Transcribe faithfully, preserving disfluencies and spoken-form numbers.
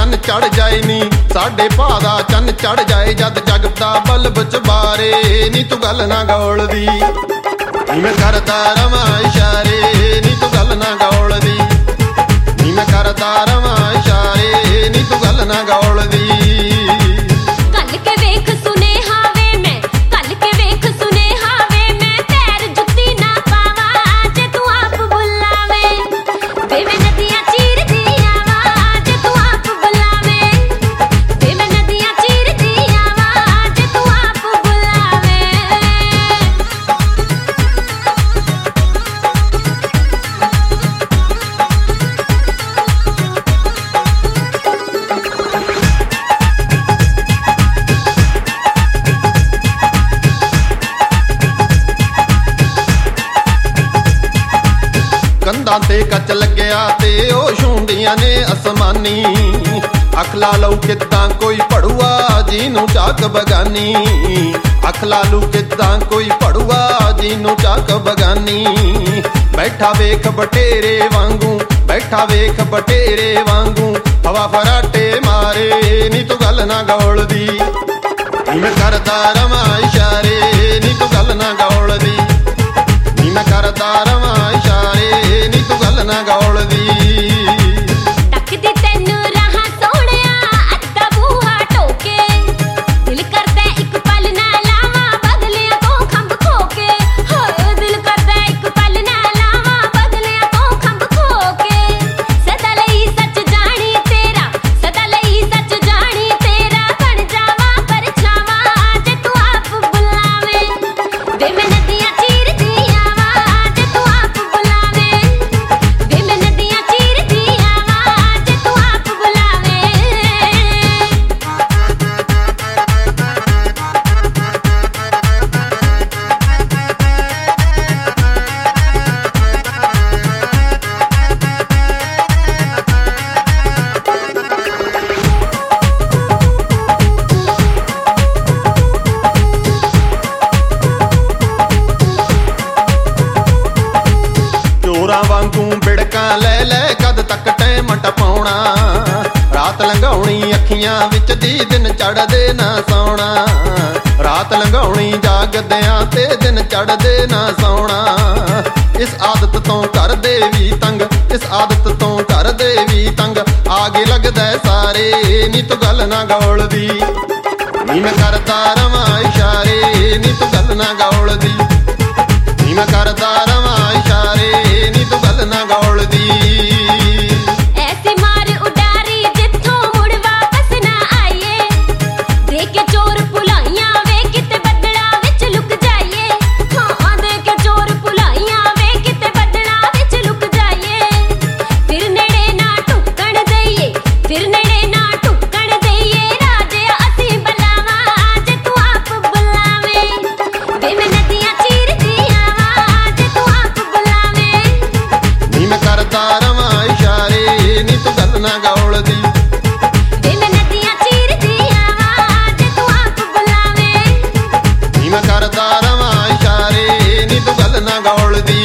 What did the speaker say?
चन चढ़ जाए नी, साडे भा दा चन चढ़ जाए जद जगदा बल्ब चबारे नी तू गल ना गौलदी। नी मैं करदा रवां इशारे नी तू गल ना गौलदी, नी मैं करदा रवां इशारे नी तू गल ना गौलदी। कंधां ते कच लग्या ते ओ छूंदियां ने असमानी, अख ला लऊ किदां कोई पड़ुआ जीनू चाक बगानी, अख ला लू किदां कोई पड़ुआ जीनू चाक बगानी। बैठा वेख बटेरे वांगू, बैठा वेख बटेरे वांगू, हवा फराटे मारे नी तू गल ना गौलदी। मैं करदा रवां इशारे नी तू गल ना गौलदी, नी मैं करदा रवां इशारे नी तू गल ना गौलदी। तकदी तैनू रहा सोहणिया अद्धा बूहा टोके, दिल करदा इक पल ना लावां बदलियां तो खंभ खोके, हो दिल करदा इक पल ना लावां बदलियां तो खंभ खोके। सदा लई सच जानी तेरा, सदा लई सच जानी तेरा, बन जावां परछावां जे तू आप बुलावे, वे मैं नदियां चीरदी आवां जे तू आप बुलावे, वे मैं नदियां चीरदी आवां जे तू आप बुलावे। चोरां वांगू बिड़कां लै लै कद तक टैम टपाउणा, रात लंघाउणी अखियां विच दी दिन चढ़दे ना सौणा, रात लंघाउणी जागदियां ते दिन चढ़दे ना सौणा। इस आदत तो करदे वी तंग, इस आदत तो करदे वी तंग, आगे लगदा सारे नी तू गल ना गौलदी। नी मैं करदा रवां इशारे नी तू गल ना गौलदी, नी मैं करदा रवां इशारे नी तू गल ना गौलदी। ऐसी मार उडारी जिथों मुड़ वापस ना आईए, देखे चोर भुलाइयां वे किते बदला विच लुक जाइए, हाँ देखे चोर भुलाइयां वे किते बदला विच लुक जाइए। फिर नेड़े ना टुकण देइए, फिर नेड़े ना टुकण देइए, राजे असीं बलावां जे तू आप बुलावे, वे मैं नदियां चीरदी आवां जे तू आप बुलावे। नी मैं करदा रवां इशारे नी तू गल ना गौलदी, वे मैं नदियां चीरदी आवां जे तू आप बुलावे, नी मैं करदा रवां इशारे नी तू गल ना गौलदी।